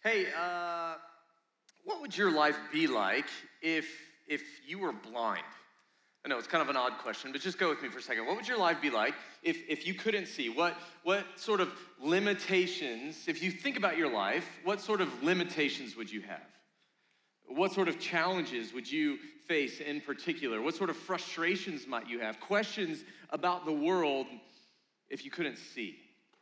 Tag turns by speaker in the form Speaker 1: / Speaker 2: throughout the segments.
Speaker 1: Hey, what would your life be like if you were blind? I know it's kind of an odd question, but just go with me for a second. What would your life be like if you couldn't see? What sort of limitations, if you think about your life, what sort of limitations would you have? What sort of challenges would you face in particular? What sort of frustrations might you have? Questions about the world if you couldn't see?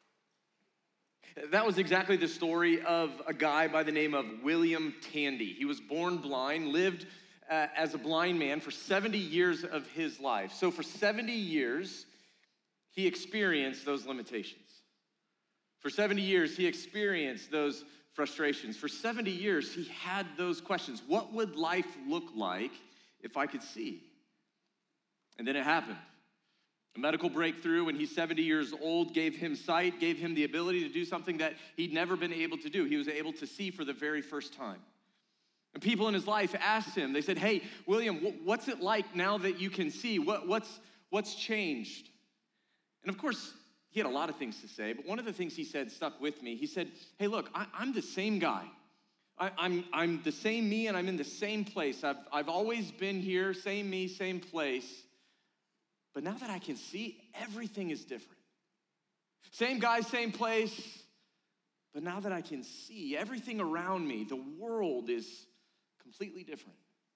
Speaker 1: That was exactly the story of a guy by the name of William Tandy. He was born blind, lived as a blind man for 70 years of his life. So for 70 years, he experienced those limitations. For 70 years, he experienced those frustrations. For 70 years, he had those questions. What would life look like if I could see? And then it happened. A medical breakthrough when he's 70 years old gave him sight, gave him the ability to do something that he'd never been able to do. He was able to see for the very first time. And people in his life asked him, they said, "Hey, William, what's it like now that you can see? What's changed?" And of course, he had a lot of things to say, but one of the things he said stuck with me. He said, "Hey, look, I'm the same guy. I'm the same me, and I'm in the same place. I've always been here, same me, same place. But now that I can see, everything is different. Same guy, same place, but now that I can see, everything around me, the world is completely different."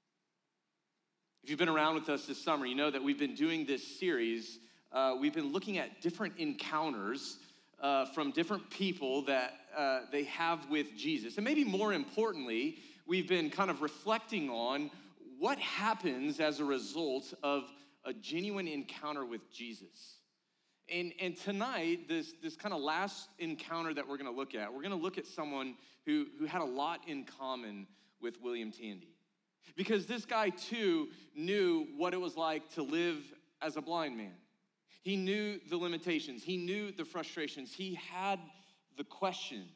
Speaker 1: If you've been around with us this summer, you know that we've been doing this series. We've been looking at different encounters from different people that they have with Jesus. And maybe more importantly, we've been kind of reflecting on what happens as a result of a genuine encounter with Jesus. And tonight, this kind of last encounter that we're gonna look at, we're gonna look at someone who had a lot in common with William Tandy. Because this guy too knew what it was like to live as a blind man. He knew the limitations, he knew the frustrations, he had the questions.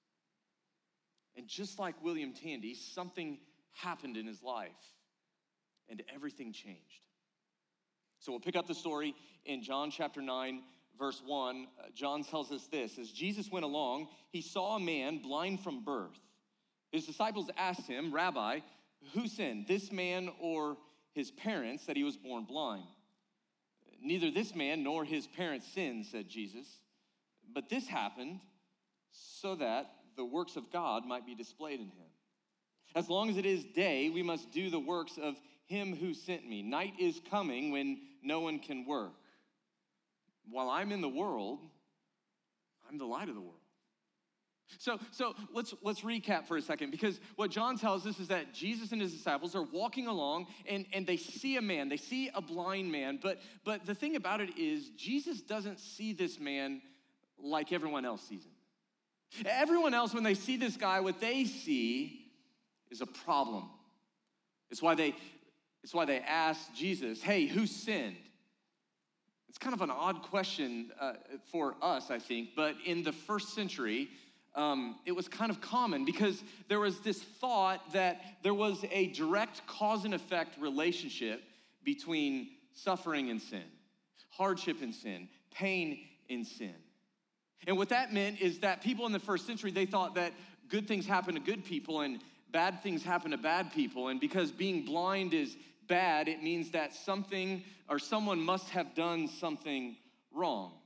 Speaker 1: And just like William Tandy, something happened in his life and everything changed. So we'll pick up the story in John chapter 9, verse 1. John tells us this: as Jesus went along, he saw a man blind from birth. His disciples asked him, "Rabbi, who sinned, this man or his parents, that he was born blind?" "Neither this man nor his parents sinned," said Jesus, "but this happened so that the works of God might be displayed in him. As long as it is day, we must do the works of him who sent me. Night is coming when no one can work. While I'm in the world, I'm the light of the world." So let's recap for a second, because what John tells us is that Jesus and his disciples are walking along and they see a man, they see a blind man, but the thing about it is Jesus doesn't see this man like everyone else sees him. Everyone else, when they see this guy, what they see is a problem. It's why they ask Jesus, "Hey, who sinned?" It's kind of an odd question for us, I think, but in the first century, it was kind of common because there was this thought that there was a direct cause and effect relationship between suffering and sin, hardship and sin, pain and sin. And what that meant is that people in the first century, they thought that good things happen to good people and bad things happen to bad people. And because being blind is bad, it means that something or someone must have done something wrong.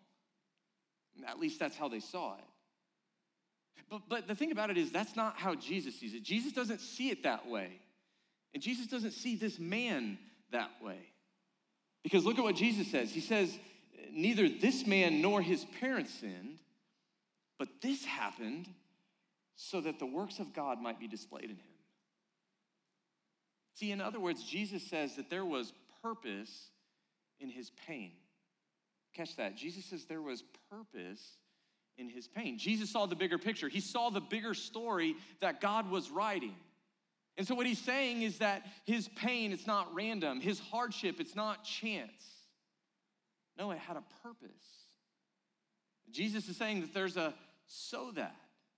Speaker 1: At least that's how they saw it. But the thing about it is that's not how Jesus sees it. Jesus doesn't see it that way. And Jesus doesn't see this man that way. Because look at what Jesus says. He says, "Neither this man nor his parents sinned, but this happened so that the works of God might be displayed in him." See, in other words, Jesus says that there was purpose in his pain. Catch that. Jesus says there was purpose in his pain. Jesus saw the bigger picture. He saw the bigger story that God was writing. And so what he's saying is that his pain, it's not random. His hardship, it's not chance. No, it had a purpose. Jesus is saying that there's a "so that."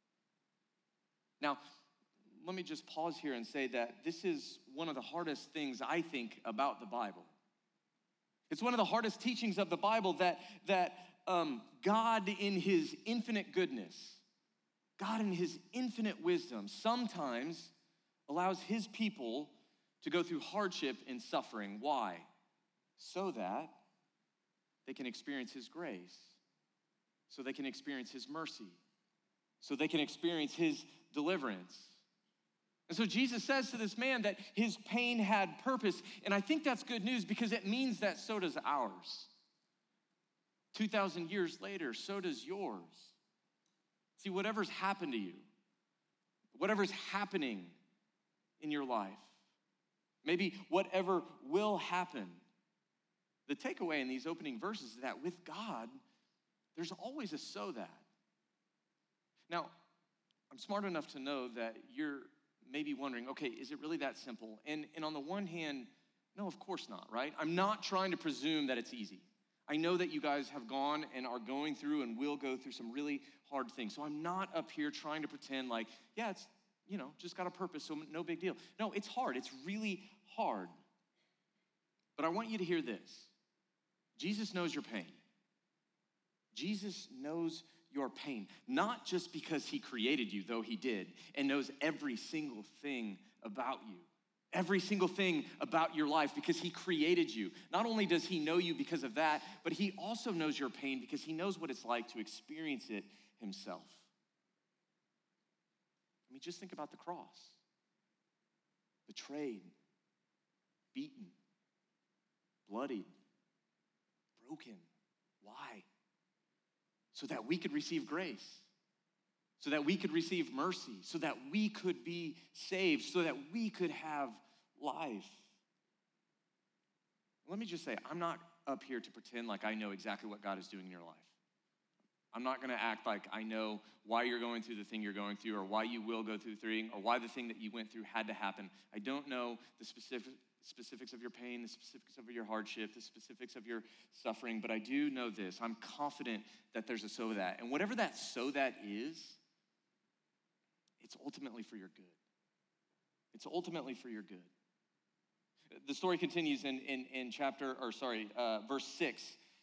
Speaker 1: Now, let me just pause here and say that this is one of the hardest things I think about the Bible. It's one of the hardest teachings of the Bible that God in his infinite goodness, God in his infinite wisdom sometimes allows his people to go through hardship and suffering. Why? So that they can experience his grace, so they can experience his mercy, so they can experience his deliverance. And so Jesus says to this man that his pain had purpose, and I think that's good news because it means that so does ours. 2,000 years later, so does yours. See, whatever's happened to you, whatever's happening in your life, maybe whatever will happen, the takeaway in these opening verses is that with God, there's always a so that. Now, I'm smart enough to know that you're maybe wondering, okay, is it really that simple? And on the one hand, no, of course not, right? I'm not trying to presume that it's easy. I know that you guys have gone and are going through and will go through some really hard things. So I'm not up here trying to pretend like, yeah, it's, just got a purpose, so no big deal. No, it's hard. It's really hard. But I want you to hear this. Jesus knows your pain. Jesus knows your pain, not just because he created you, though he did, and knows every single thing about you. Every single thing about your life because he created you. Not only does he know you because of that, but he also knows your pain because he knows what it's like to experience it himself. I mean, just think about the cross. Betrayed, beaten, bloodied, broken. Why? So that we could receive grace. So that we could receive mercy, so that we could be saved, so that we could have life. Let me just say, I'm not up here to pretend like I know exactly what God is doing in your life. I'm not gonna act like I know why you're going through the thing you're going through, or why you will go through the thing, or why the thing that you went through had to happen. I don't know the specifics of your pain, the specifics of your hardship, the specifics of your suffering, but I do know this. I'm confident that there's a so that. And whatever that so that is, it's ultimately for your good. It's ultimately for your good. The story continues in verse 6.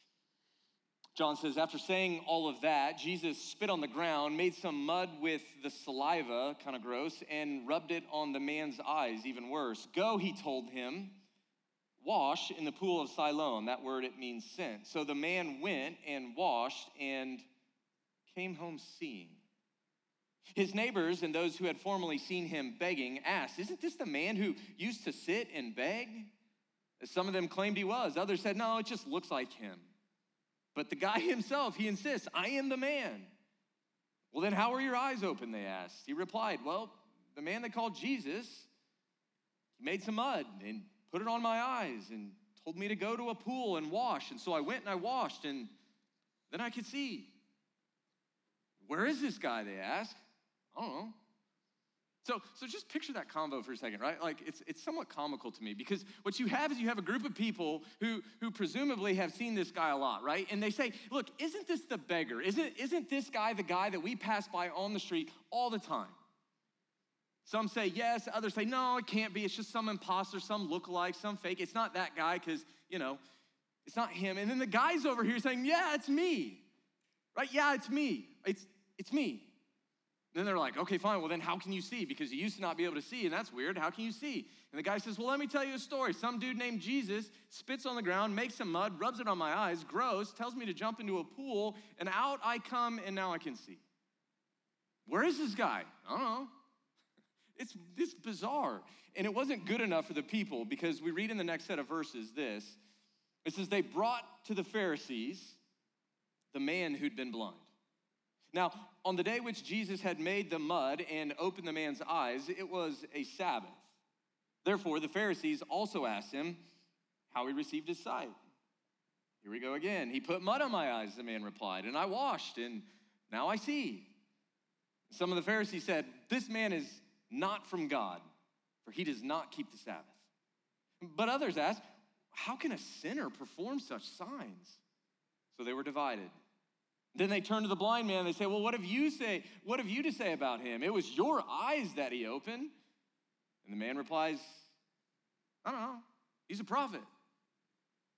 Speaker 1: John says, after saying all of that, Jesus spit on the ground, made some mud with the saliva, kind of gross, and rubbed it on the man's eyes, even worse. Go, he told him, wash in the pool of Siloam. That word, it means sent. So the man went and washed and came home seeing. His neighbors and those who had formerly seen him begging asked, isn't this the man who used to sit and beg? Some of them claimed he was. Others said, no, it just looks like him. But the guy himself, he insists, I am the man. Well, then how were your eyes open, they asked. He replied, well, the man they called Jesus, he made some mud and put it on my eyes and told me to go to a pool and wash. And so I went and I washed, and then I could see. Where is this guy, they asked. I don't know. So just picture that combo for a second, right? Like it's somewhat comical to me because what you have is you have a group of people who presumably have seen this guy a lot, right? And they say, look, isn't this the beggar? Isn't this guy the guy that we pass by on the street all the time? Some say yes, others say no, it can't be. It's just some imposter, some lookalike, some fake. It's not that guy because, it's not him. And then the guy's over here saying, yeah, it's me, right? Yeah, it's me. It's me. Then they're like, okay, fine, well then how can you see? Because you used to not be able to see, and that's weird. How can you see? And the guy says, well, let me tell you a story. Some dude named Jesus spits on the ground, makes some mud, rubs it on my eyes, grows, tells me to jump into a pool, and out I come, and now I can see. Where is this guy? I don't know. It's bizarre. And it wasn't good enough for the people because we read in the next set of verses this. It says, they brought to the Pharisees the man who'd been blind. Now, on the day which Jesus had made the mud and opened the man's eyes, it was a Sabbath. Therefore, the Pharisees also asked him how he received his sight. Here we go again. He put mud on my eyes, the man replied, and I washed, and now I see. Some of the Pharisees said, this man is not from God, for he does not keep the Sabbath. But others asked, how can a sinner perform such signs? So they were divided. Then they turn to the blind man and they say, well, what have you to say about him? It was your eyes that he opened. And the man replies, I don't know. He's a prophet.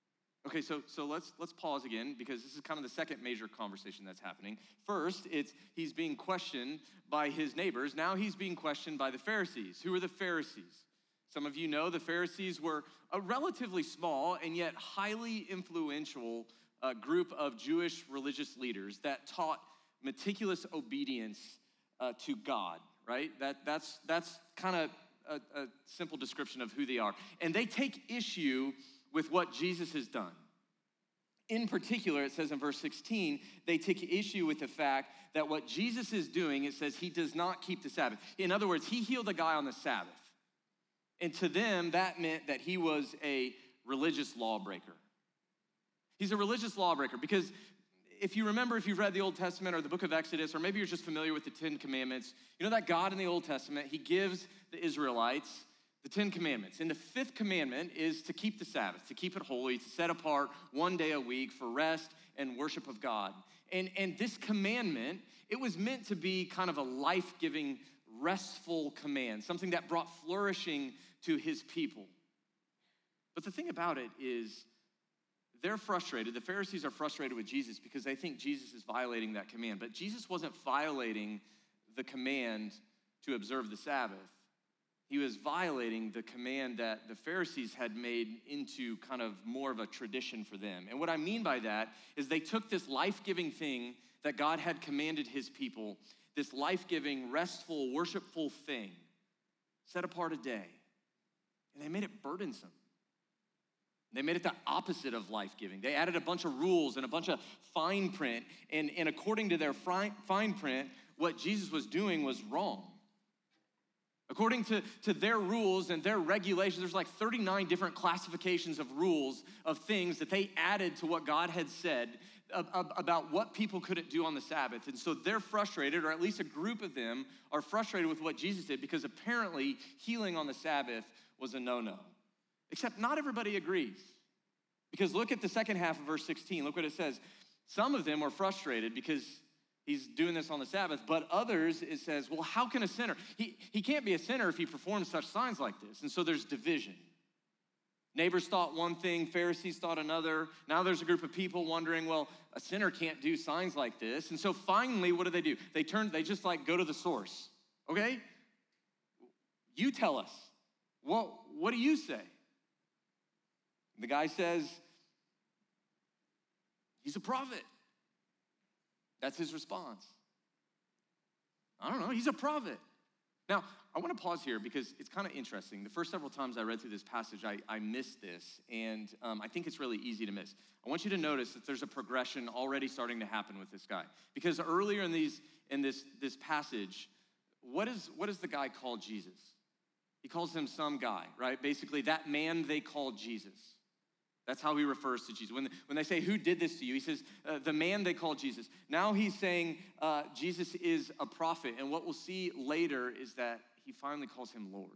Speaker 1: Okay, so let's pause again because this is kind of the second major conversation that's happening. First, he's being questioned by his neighbors. Now he's being questioned by the Pharisees. Who are the Pharisees? Some of you know the Pharisees were a relatively small and yet highly influential group of Jewish religious leaders that taught meticulous obedience to God, right? That's kind of a simple description of who they are. And they take issue with what Jesus has done. In particular, it says in verse 16, they take issue with the fact that what Jesus is doing, it says he does not keep the Sabbath. In other words, he healed a guy on the Sabbath. And to them, that meant that he was a religious lawbreaker. He's a religious lawbreaker because if you remember, if you've read the Old Testament or the book of Exodus, or maybe you're just familiar with the 10 Commandments, you know that God in the Old Testament, he gives the Israelites the 10 Commandments. And the fifth commandment is to keep the Sabbath, to keep it holy, to set apart one day a week for rest and worship of God. And this commandment, it was meant to be kind of a life-giving, restful command, something that brought flourishing to his people. But the thing about it is, they're frustrated. The Pharisees are frustrated with Jesus because they think Jesus is violating that command. But Jesus wasn't violating the command to observe the Sabbath. He was violating the command that the Pharisees had made into kind of more of a tradition for them. And what I mean by that is they took this life-giving thing that God had commanded his people, this life-giving, restful, worshipful thing, set apart a day, and they made it burdensome. They made it the opposite of life-giving. They added a bunch of rules and a bunch of fine print, and according to their fine print, what Jesus was doing was wrong. According to their rules and their regulations, there's like 39 different classifications of rules of things that they added to what God had said about what people couldn't do on the Sabbath. And so they're frustrated, or at least a group of them are frustrated with what Jesus did because apparently healing on the Sabbath was a no-no. Except not everybody agrees. Because look at the second half of verse 16. Look what it says. Some of them were frustrated because he's doing this on the Sabbath, but others, it says, well, how can a sinner? He can't be a sinner if he performs such signs like this. And so there's division. Neighbors thought one thing, Pharisees thought another. Now there's a group of people wondering, well, a sinner can't do signs like this. And so finally, what do? They just like go to the source. Okay? You tell us. Well, what do you say? The guy says, he's a prophet. That's his response. I don't know, he's a prophet. Now, I want to pause here because it's kind of interesting. The first several times I read through this passage, I missed this, and I think it's really easy to miss. I want you to notice that there's a progression already starting to happen with this guy. Because earlier in this passage, what does the guy call Jesus? He calls him some guy, right? Basically, that man they call Jesus. That's how he refers to Jesus. When they say, who did this to you? He says, the man they call Jesus. Now he's saying Jesus is a prophet. And what we'll see later is that he finally calls him Lord.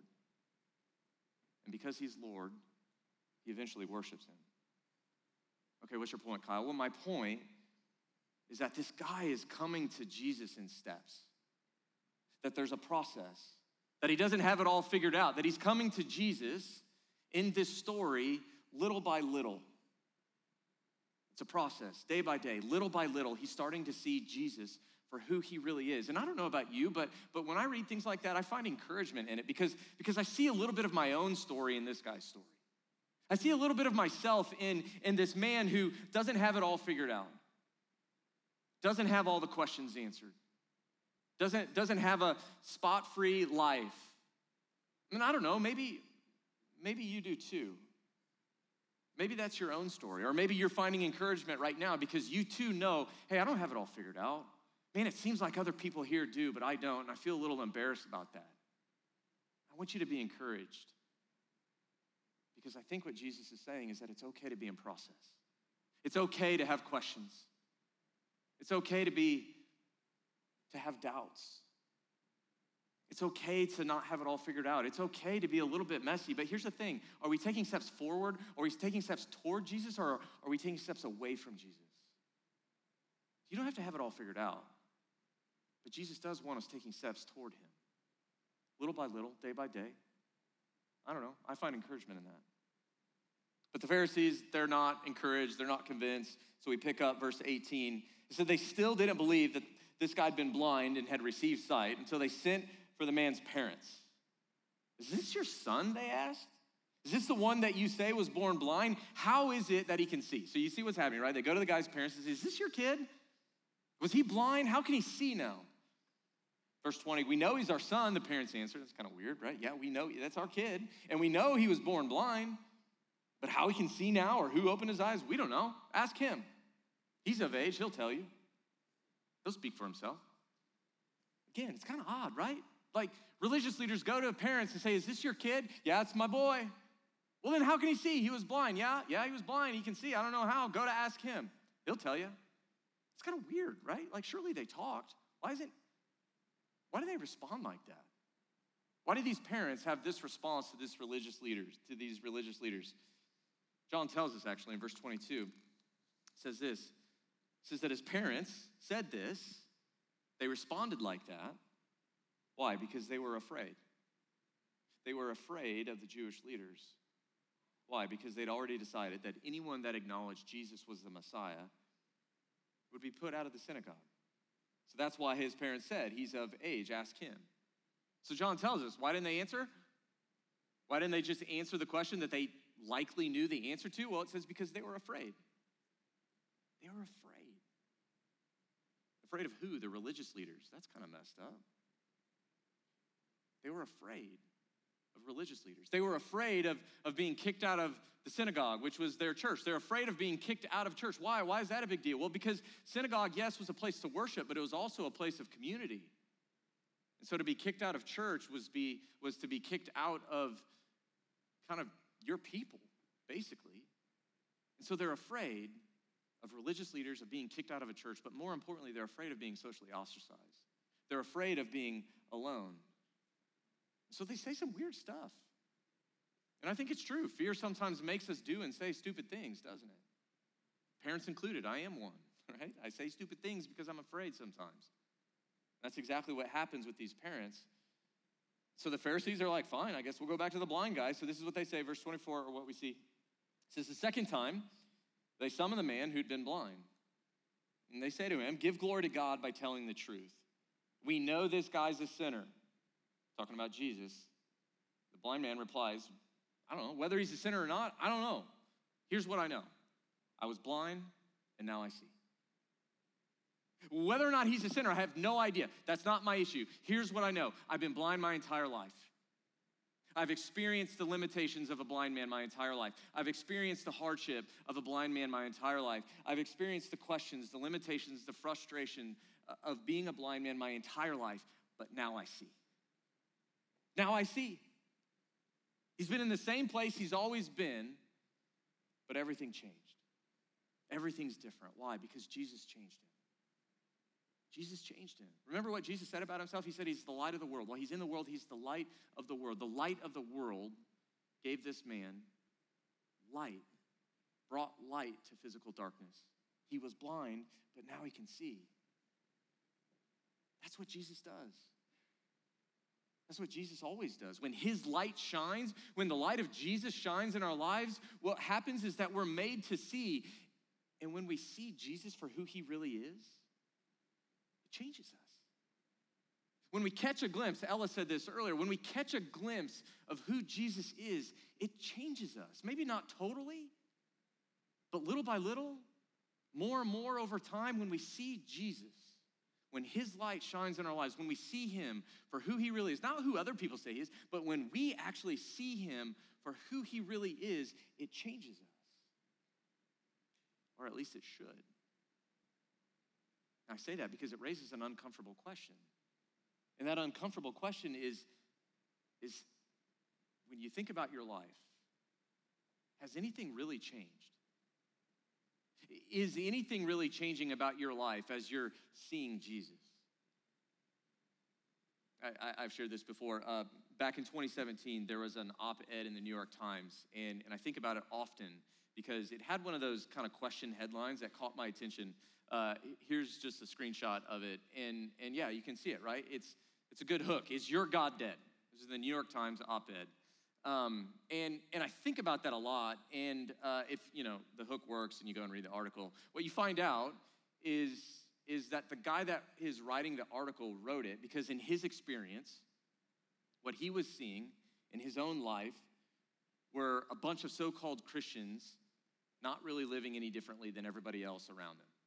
Speaker 1: And because he's Lord, he eventually worships him. Okay, what's your point, Kyle? Well, my point is that this guy is coming to Jesus in steps. That there's a process. That he doesn't have it all figured out. That he's coming to Jesus in this story little by little. It's a process, day by day, little by little. He's starting to see Jesus for who he really is. And I don't know about you, but when I read things like that, I find encouragement in it because I see a little bit of my own story in this guy's story. I see a little bit of myself in this man who doesn't have it all figured out, doesn't have all the questions answered, doesn't have a spot-free life. I mean, I don't know, maybe you do too. Maybe that's your own story, or maybe you're finding encouragement right now because you too know, hey, I don't have it all figured out. Man, it seems like other people here do, but I don't, and I feel a little embarrassed about that. I want you to be encouraged because I think what Jesus is saying is that it's okay to be in process. It's okay to have questions. It's okay to have doubts. It's okay to not have it all figured out. It's okay to be a little bit messy, but here's the thing. Are we taking steps forward, or are we taking steps toward Jesus, or are we taking steps away from Jesus? You don't have to have it all figured out, but Jesus does want us taking steps toward him. Little by little, day by day. I don't know. I find encouragement in that. But the Pharisees, they're not encouraged, they're not convinced. So we pick up verse 18. It said they still didn't believe that this guy had been blind and had received sight until they sent for the man's parents. Is this your son, they asked? Is this the one that you say was born blind? How is it that he can see? So you see what's happening, right? They go to the guy's parents and say, is this your kid? Was he blind? How can he see now? Verse 20, we know he's our son, the parents answered. That's kind of weird, right? Yeah, we know that's our kid. And we know he was born blind. But how he can see now or who opened his eyes, we don't know. Ask him. He's of age, he'll tell you. He'll speak for himself. Again, it's kind of odd, right? Like religious leaders go to parents and say, is this your kid? Yeah, it's my boy. Well, then how can he see? He was blind. Yeah, he was blind. He can see. I don't know how. Go to ask him. He'll tell you. It's kind of weird, right? Like surely they talked. Why do they respond like that? Why do these parents have this response to these religious leaders? John tells us actually in verse 22, it says this. It says that his parents said this. They responded like that. Why? Because they were afraid. They were afraid of the Jewish leaders. Why? Because they'd already decided that anyone that acknowledged Jesus was the Messiah would be put out of the synagogue. So that's why his parents said, he's of age, ask him. So John tells us, why didn't they answer? Why didn't they just answer the question that they likely knew the answer to? Well, it says because they were afraid. They were afraid. Afraid of who? The religious leaders. That's kind of messed up. They were afraid of religious leaders. They were afraid of being kicked out of the synagogue, which was their church. They're afraid of being kicked out of church. Why? Why is that a big deal? Well, because synagogue, yes, was a place to worship, but it was also a place of community. And so to be kicked out of church was to be kicked out of kind of your people, basically. And so they're afraid of religious leaders, of being kicked out of a church, but more importantly, they're afraid of being socially ostracized. They're afraid of being alone. So they say some weird stuff. And I think it's true. Fear sometimes makes us do and say stupid things, doesn't it? Parents included, I am one, right? I say stupid things because I'm afraid sometimes. That's exactly what happens with these parents. So the Pharisees are like, fine, I guess we'll go back to the blind guy. So this is what they say, verse 24, or what we see. It says, the second time, they summon the man who'd been blind. And they say to him, give glory to God by telling the truth. We know this guy's a sinner. Talking about Jesus. The blind man replies, I don't know, whether he's a sinner or not, I don't know. Here's what I know. I was blind, and now I see. Whether or not he's a sinner, I have no idea. That's not my issue. Here's what I know. I've been blind my entire life. I've experienced the limitations of a blind man my entire life. I've experienced the hardship of a blind man my entire life. I've experienced the questions, the limitations, the frustration of being a blind man my entire life, but now I see. Now I see. He's been in the same place he's always been, but everything changed. Everything's different. Why? Because Jesus changed him. Jesus changed him. Remember what Jesus said about himself? He said he's the light of the world. While he's in the world, he's the light of the world. The light of the world gave this man light, brought light to physical darkness. He was blind, but now he can see. That's what Jesus does. That's what Jesus always does. When his light shines, when the light of Jesus shines in our lives, what happens is that we're made to see. And when we see Jesus for who he really is, it changes us. When we catch a glimpse, Ella said this earlier, when we catch a glimpse of who Jesus is, it changes us. Maybe not totally, but little by little, more and more over time, when we see Jesus, when his light shines in our lives, when we see him for who he really is, not who other people say he is, but when we actually see him for who he really is, it changes us. Or at least it should. I say that because it raises an uncomfortable question. And that uncomfortable question is when you think about your life, has anything really changed? Is anything really changing about your life as you're seeing Jesus? I've shared this before. Back in 2017, there was an op-ed in the New York Times, and I think about it often because it had one of those kind of question headlines that caught my attention. Here's just a screenshot of it, and yeah, you can see it, right? It's a good hook. Is your God dead? This is the New York Times op-ed. And I think about that a lot. And if the hook works and you go and read the article, what you find out is that the guy that is writing the article wrote it because in his experience, what he was seeing in his own life were a bunch of so-called Christians not really living any differently than everybody else around them.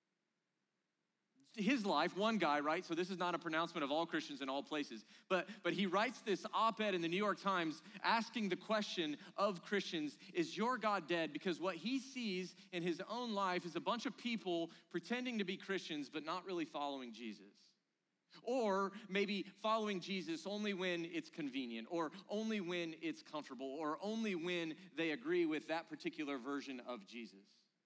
Speaker 1: His life, one guy, right? So this is not a pronouncement of all Christians in all places, but he writes this op-ed in the New York Times asking the question of Christians, is your God dead? Because what he sees in his own life is a bunch of people pretending to be Christians but not really following Jesus. Or maybe following Jesus only when it's convenient, or only when it's comfortable, or only when they agree with that particular version of Jesus.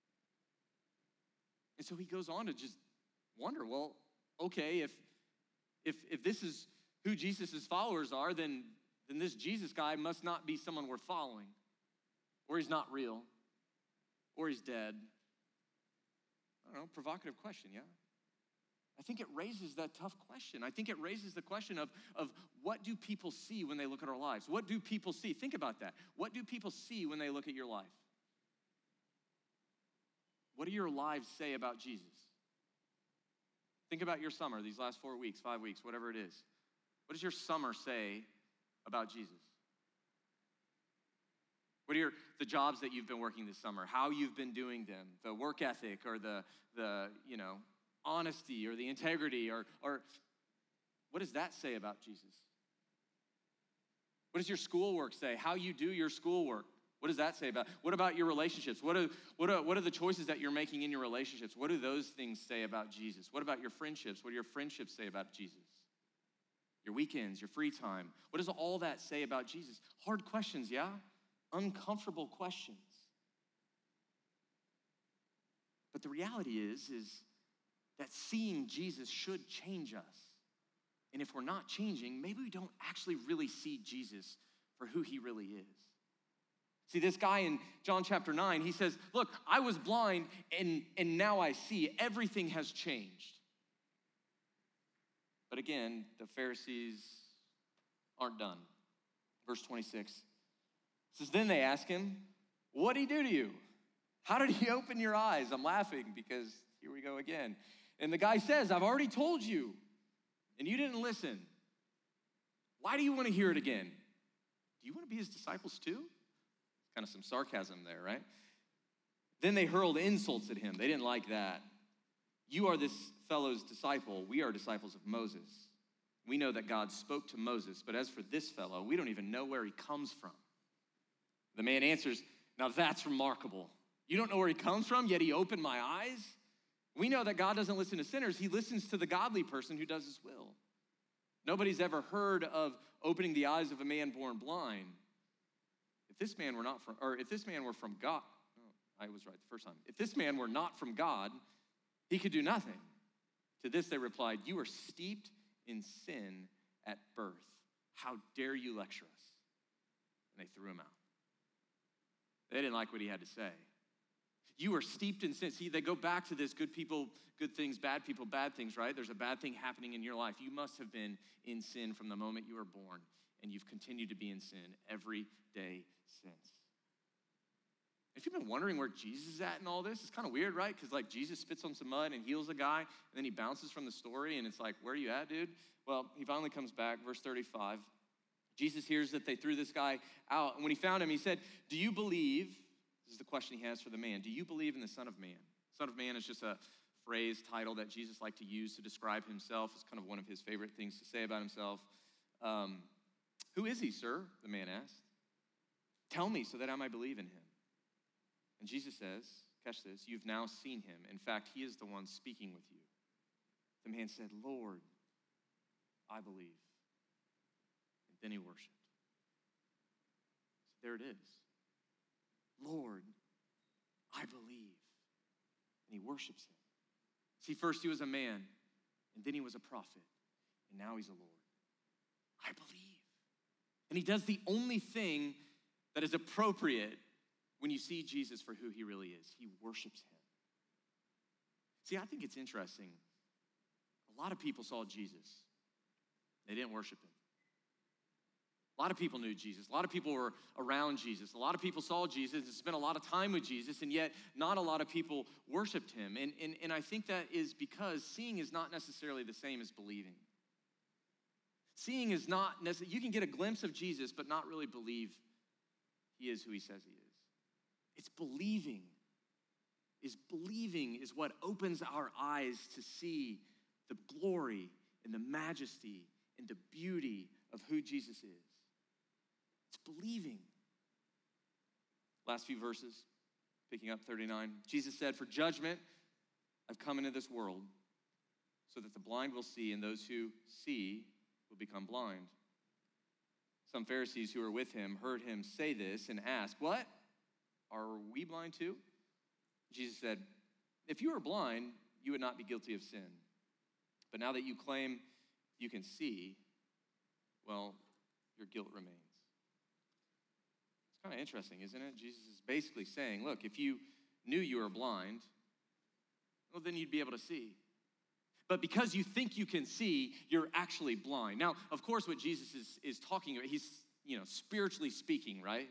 Speaker 1: And so he goes on to just wonder, well, okay, if this is who Jesus' followers are, then this Jesus guy must not be someone we're following, or he's not real, or he's dead. I don't know, provocative question, yeah? I think it raises that tough question. I think it raises the question of what do people see when they look at our lives? What do people see? Think about that. What do people see when they look at your life? What do your lives say about Jesus? Think about your summer, these last 4 weeks, 5 weeks, whatever it is. What does your summer say about Jesus? What are the jobs that you've been working this summer? How you've been doing them? The work ethic or the honesty or the integrity or what does that say about Jesus? What does your schoolwork say? How you do your schoolwork? What does that say about? What about your relationships? What are the choices that you're making in your relationships? What do those things say about Jesus? What about your friendships? What do your friendships say about Jesus? Your weekends, your free time. What does all that say about Jesus? Hard questions, yeah? Uncomfortable questions. But the reality is that seeing Jesus should change us. And if we're not changing, maybe we don't actually really see Jesus for who he really is. See, this guy in John chapter 9, he says, look, I was blind and now I see. Everything has changed. But again, the Pharisees aren't done. Verse 26 says, then they ask him, what did he do to you? How did he open your eyes? I'm laughing because here we go again. And the guy says, I've already told you, and you didn't listen. Why do you want to hear it again? Do you want to be his disciples too? Kind of some sarcasm there, right? Then they hurled insults at him. They didn't like that. You are this fellow's disciple. We are disciples of Moses. We know that God spoke to Moses, but as for this fellow, we don't even know where he comes from. The man answers, now that's remarkable. You don't know where he comes from, yet he opened my eyes? We know that God doesn't listen to sinners. He listens to the godly person who does his will. Nobody's ever heard of opening the eyes of a man born blind. If this man were from God, I was right the first time. If this man were not from God, he could do nothing. To this they replied, you are steeped in sin at birth. How dare you lecture us? And they threw him out. They didn't like what he had to say. You are steeped in sin. See, they go back to this good people, good things, bad people, bad things, right? There's a bad thing happening in your life. You must have been in sin from the moment you were born, and you've continued to be in sin every day since. If you've been wondering where Jesus is at in all this, it's kind of weird, right? Because like Jesus spits on some mud and heals a guy, and then he bounces from the story, and it's like, where are you at, dude? Well, he finally comes back, verse 35. Jesus hears that they threw this guy out, and when he found him, he said, do you believe? This is the question he has for the man. Do you believe in the Son of Man? Son of Man is just a phrase, title that Jesus liked to use to describe himself. It's kind of one of his favorite things to say about himself. Who is he, sir? The man asked. Tell me so that I might believe in him. And Jesus says, catch this, you've now seen him. In fact, he is the one speaking with you. The man said, Lord, I believe. And then he worshiped. So there it is. Lord, I believe. And he worships him. See, first he was a man, and then he was a prophet, and now he's a Lord. I believe. And he does the only thing that is appropriate when you see Jesus for who he really is. He worships him. See, I think it's interesting. A lot of people saw Jesus. They didn't worship him. A lot of people knew Jesus. A lot of people were around Jesus. A lot of people saw Jesus and spent a lot of time with Jesus, and yet not a lot of people worshiped him. And I think that is because seeing is not necessarily the same as believing. Seeing is not necessarily, you can get a glimpse of Jesus, but not really believe he is who he says he is. It's believing. Believing is what opens our eyes to see the glory and the majesty and the beauty of who Jesus is. It's believing. Last few verses, picking up 39. Jesus said, "For judgment I've come into this world so that the blind will see and those who see will become blind." Some Pharisees who were with him heard him say this and asked, "What? Are we blind too?" Jesus said, "If you were blind, you would not be guilty of sin. But now that you claim you can see, well, your guilt remains." It's kind of interesting, isn't it? Jesus is basically saying, look, if you knew you were blind, well, then you'd be able to see. But because you think you can see, you're actually blind. Now, of course, what Jesus is talking about, he's, spiritually speaking, right?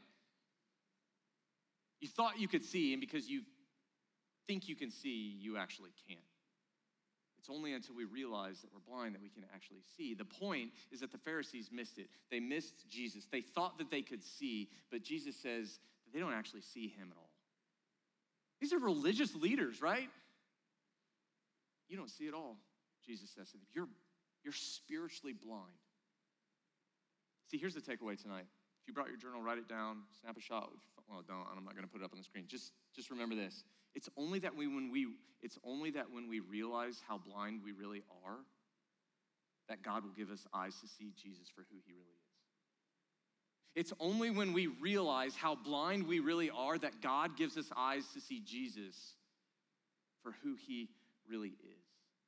Speaker 1: You thought you could see, and because you think you can see, you actually can't. It's only until we realize that we're blind that we can actually see. The point is that the Pharisees missed it. They missed Jesus. They thought that they could see, but Jesus says that they don't actually see him at all. These are religious leaders, right? You don't see it all, Jesus says to them. You're spiritually blind. See, here's the takeaway tonight. If you brought your journal, write it down, snap a shot. Well, don't. I'm not going to put it up on the screen. Just remember this. It's only that when we realize how blind we really are, that God will give us eyes to see Jesus for who he really is. It's only when we realize how blind we really are that God gives us eyes to see Jesus for who he really is.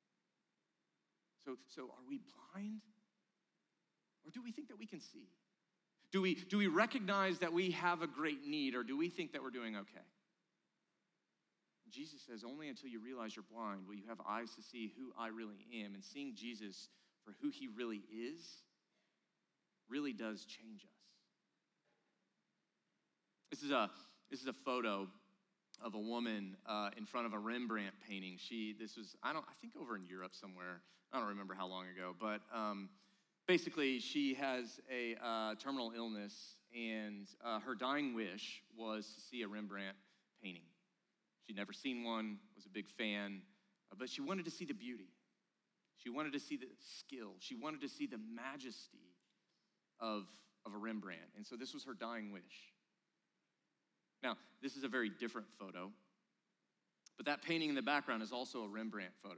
Speaker 1: So are we blind? Or do we think that we can see? Do we recognize that we have a great need, or do we think that we're doing okay? Jesus says, only until you realize you're blind will you have eyes to see who I really am. And seeing Jesus for who he really is really does change us. This is a photo of a woman in front of a Rembrandt painting. This was, I think over in Europe somewhere. I don't remember how long ago, but basically, she has a terminal illness, and her dying wish was to see a Rembrandt painting. She'd never seen one, was a big fan, but she wanted to see the beauty. She wanted to see the skill. She wanted to see the majesty of a Rembrandt, and so this was her dying wish. Now, this is a very different photo, but that painting in the background is also a Rembrandt photo.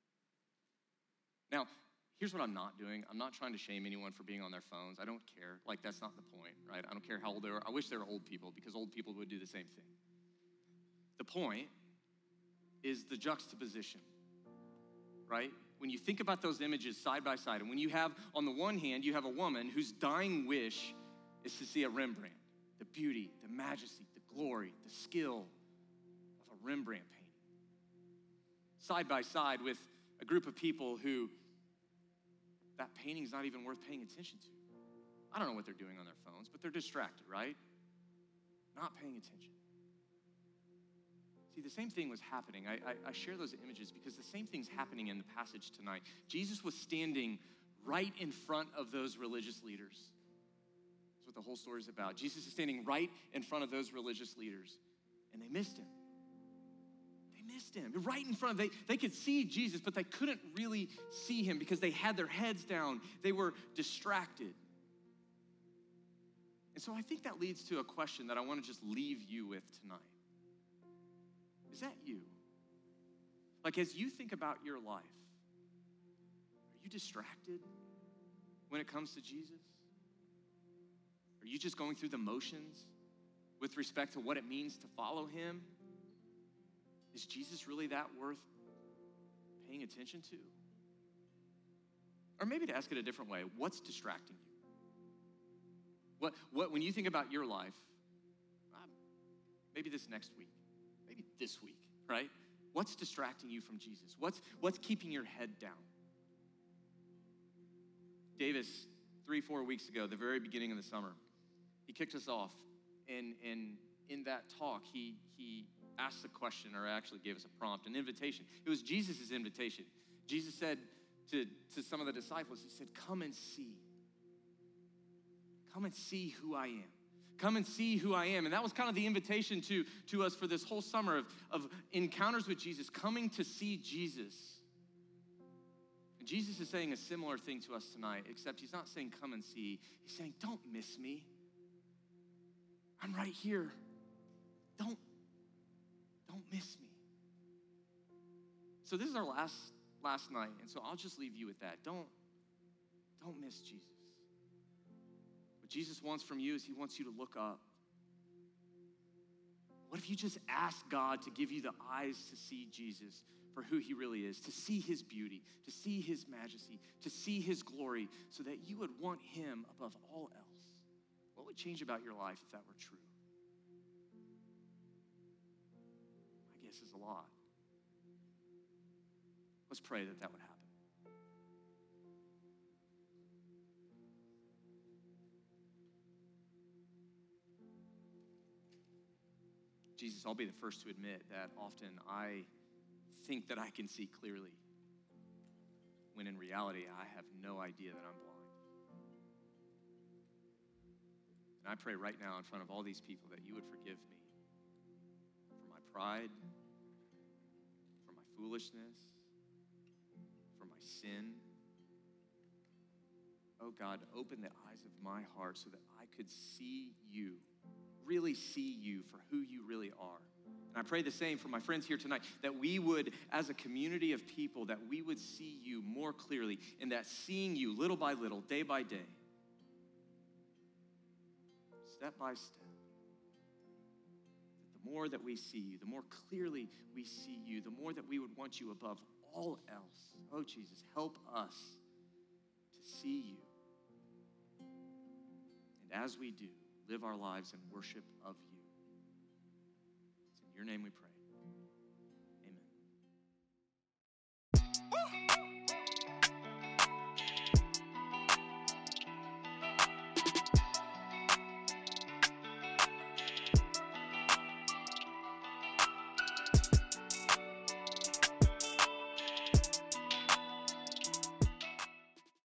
Speaker 1: Now, here's what I'm not doing. I'm not trying to shame anyone for being on their phones. I don't care. That's not the point, right? I don't care how old they are. I wish they were old people, because old people would do the same thing. The point is the juxtaposition, right? When you think about those images side by side, and when you have, on the one hand, you have a woman whose dying wish is to see a Rembrandt, the beauty, the majesty, the glory, the skill of a Rembrandt painting. Side by side with a group of people who that painting's not even worth paying attention to. I don't know what they're doing on their phones, but they're distracted, right? Not paying attention. See, the same thing was happening. I share those images because the same thing's happening in the passage tonight. Jesus was standing right in front of those religious leaders. That's what the whole story is about. Jesus is standing right in front of those religious leaders, and they missed him. Missed him right in front of them. They could see Jesus, but they couldn't really see him because they had their heads down. They were distracted. And so I think that leads to a question that I want to just leave you with tonight. Is that you? As you think about your life, are you distracted when it comes to Jesus? Are you just going through the motions with respect to what it means to follow him? Is Jesus really that worth paying attention to? Or maybe to ask it a different way, what's distracting you? What when you think about your life, maybe this next week, maybe this week, right? What's distracting you from Jesus? What's keeping your head down? Davis 4 weeks ago, the very beginning of the summer, he kicked us off. And in that talk, he asked a question, or actually gave us a prompt, an invitation. It was Jesus' invitation. Jesus said to some of the disciples, he said, come and see. Come and see who I am. Come and see who I am. And that was kind of the invitation to us for this whole summer of encounters with Jesus, coming to see Jesus. And Jesus is saying a similar thing to us tonight, except he's not saying come and see. He's saying, don't miss me. I'm right here. Don't miss me. So this is our last night, and so I'll just leave you with that. Don't miss Jesus. What Jesus wants from you is he wants you to look up. What if you just ask God to give you the eyes to see Jesus for who he really is, to see his beauty, to see his majesty, to see his glory, so that you would want him above all else? What would change about your life if that were true? My guess is a lot. Let's pray that would happen. Jesus, I'll be the first to admit that often I think that I can see clearly, when in reality I have no idea that I'm blind. And I pray right now in front of all these people that you would forgive me for my pride, for my foolishness, for my sin. Oh God, open the eyes of my heart so that I could see you, really see you for who you really are. And I pray the same for my friends here tonight, that we would, as a community of people, that we would see you more clearly, and that seeing you little by little, day by day, step by step, that the more that we see you, the more clearly we see you, the more that we would want you above all else. Oh, Jesus, help us to see you. And as we do, live our lives in worship of you. It's in your name we pray.